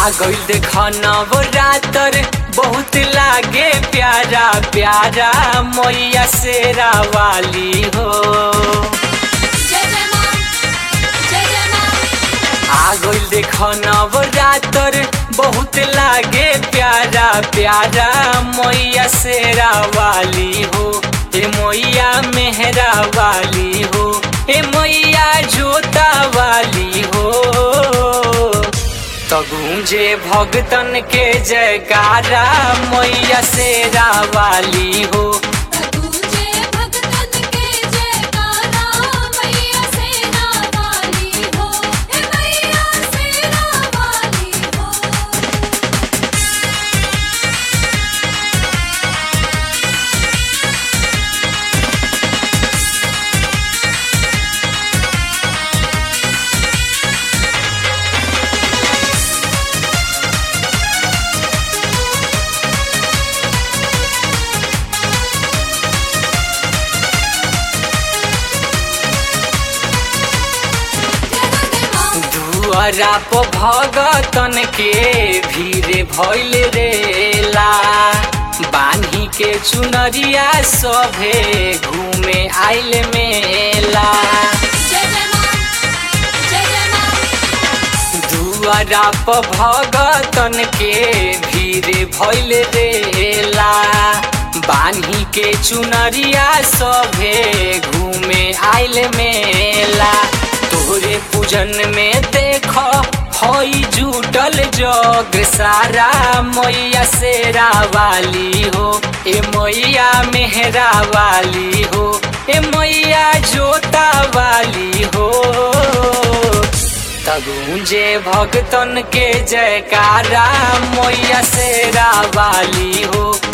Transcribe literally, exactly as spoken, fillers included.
आ गइल देख नवरातर बहुत लागे प्यारा प्यारा मैया शेरा वाली हो। आ गइल देख नवरातर बहुत लागे प्यारा प्यारा मैया शेरा वाली हो। ए मैया मेहरा वाली हो, ए मैया जोता वाली हो। तो गूंजे भगतन के जयकारा मैया शेरा वाली हो। दुआरा प भगतन के भीड़ भइल रेला, बान्ही के चुनरिया सभे घूमे आइल मेला। दुआरा प भगतन के भीड़ भइल रेला, बान्ही के चुनरिया सभे घूमे आइल मेला। तोरे पूजन में देखो हई जुटल जग सारा मैया शेरा वाली हो। ए मैया मेहरा वाली हो, ए मैया जोता वाली हो। तगुंजे भगतन के जयकारा मैया शेरा वाली हो।